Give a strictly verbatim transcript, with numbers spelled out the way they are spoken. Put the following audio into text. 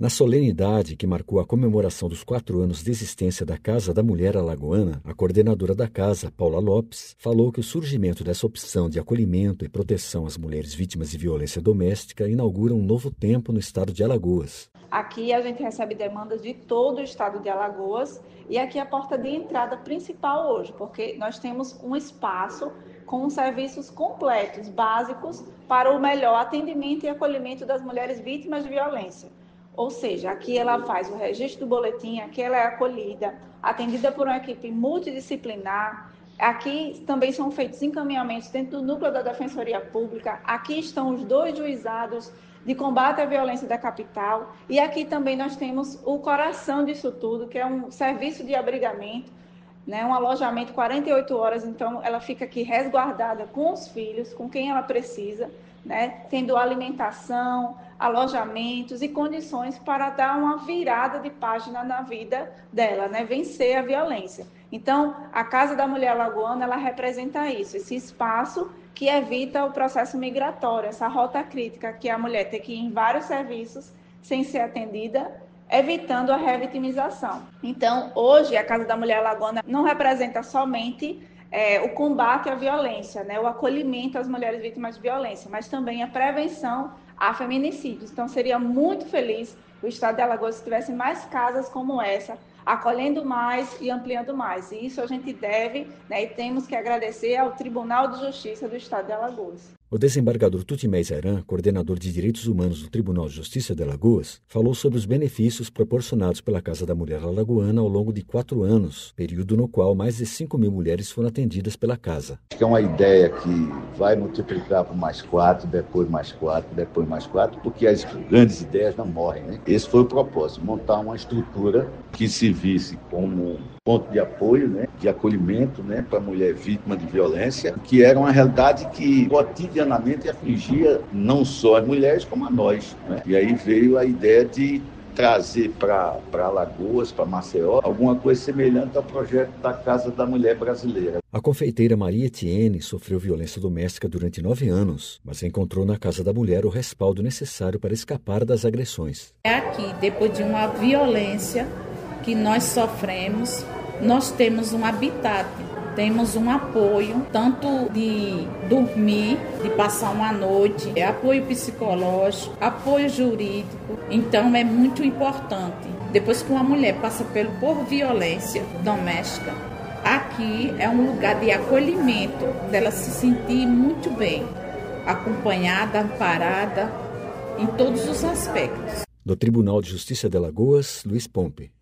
Na solenidade que marcou a comemoração dos quatro anos de existência da Casa da Mulher Alagoana, a coordenadora da casa, Paula Lopes, falou que o surgimento dessa opção de acolhimento e proteção às mulheres vítimas de violência doméstica inaugura um novo tempo no estado de Alagoas. Aqui a gente recebe demandas de todo o estado de Alagoas e aqui é a porta de entrada principal hoje, porque nós temos um espaço com serviços completos, básicos, para o melhor atendimento e acolhimento das mulheres vítimas de violência. Ou seja, aqui ela faz o registro do boletim, aqui ela é acolhida, atendida por uma equipe multidisciplinar. Aqui também são feitos encaminhamentos dentro do núcleo da Defensoria Pública. Aqui estão os dois juizados de combate à violência da capital. E aqui também nós temos o coração disso tudo, que é um serviço de abrigamento, né, um alojamento quarenta e oito horas. Então, ela fica aqui resguardada com os filhos, com quem ela precisa, né, tendo alimentação, alojamentos e condições para dar uma virada de página na vida dela, né, vencer a violência. Então, a Casa da Mulher Alagoana, ela representa isso, esse espaço que evita o processo migratório, essa rota crítica que a mulher tem que ir em vários serviços sem ser atendida, evitando a revitimização. Então, hoje, a Casa da Mulher Alagoana não representa somente é, o combate à violência, né, o acolhimento às mulheres vítimas de violência, mas também a prevenção a feminicídios. Então, seria muito feliz o estado de Alagoas se tivesse mais casas como essa, acolhendo mais e ampliando mais. E isso a gente deve, né, e temos que agradecer ao Tribunal de Justiça do Estado de Alagoas. O desembargador Tutimé Zairan, coordenador de Direitos Humanos do Tribunal de Justiça de Alagoas, falou sobre os benefícios proporcionados pela Casa da Mulher Alagoana ao longo de quatro anos, período no qual mais de cinco mil mulheres foram atendidas pela casa. Acho que é uma ideia que vai multiplicar por mais quatro, depois mais quatro, depois mais quatro, porque as grandes ideias não morrem, né? Esse foi o propósito, montar uma estrutura que se visse como ponto de apoio, né, de acolhimento, né, para a mulher vítima de violência, que era uma realidade que cotidianamente afligia não só as mulheres, como a nós, né? E aí veio a ideia de trazer para Alagoas, para Maceió, alguma coisa semelhante ao projeto da Casa da Mulher Brasileira. A confeiteira Maria Etienne sofreu violência doméstica durante nove anos, mas encontrou na Casa da Mulher o respaldo necessário para escapar das agressões. É aqui, depois de uma violência que nós sofremos, nós temos um habitat, temos um apoio, tanto de dormir, de passar uma noite, é apoio psicológico, apoio jurídico. Então é muito importante. Depois que uma mulher passa pelo, por violência doméstica, aqui é um lugar de acolhimento, dela se sentir muito bem, acompanhada, amparada, em todos os aspectos. Do Tribunal de Justiça de Alagoas, Luiz Pompe.